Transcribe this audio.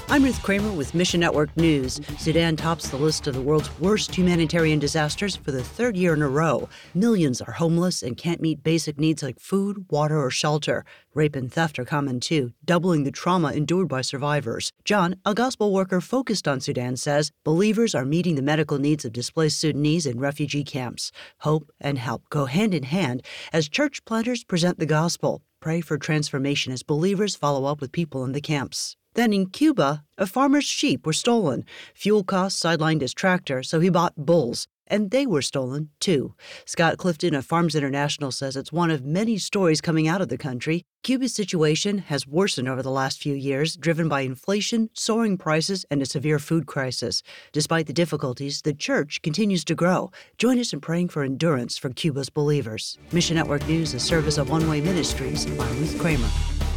I'm Ruth Kramer with Mission Network News. Sudan tops the list of the world's worst humanitarian disasters for the third year in a row. Millions are homeless and can't meet basic needs like food, water, or shelter. Rape and theft are common too, doubling the trauma endured by survivors. John, a gospel worker focused on Sudan, says believers are meeting the medical needs of displaced Sudanese in refugee camps. Hope and help go hand in hand as church planters present the gospel. Pray for transformation as believers follow up with people in the camps. Then in Cuba, a farmer's sheep were stolen. Fuel costs sidelined his tractor, so he bought bulls. And they were stolen, too. Scott Clifton of Farms International says it's one of many stories coming out of the country. Cuba's situation has worsened over the last few years, driven by inflation, soaring prices, and a severe food crisis. Despite the difficulties, the church continues to grow. Join us in praying for endurance for Cuba's believers. Mission Network News, a service of One Way Ministries. I'm Ruth Kramer.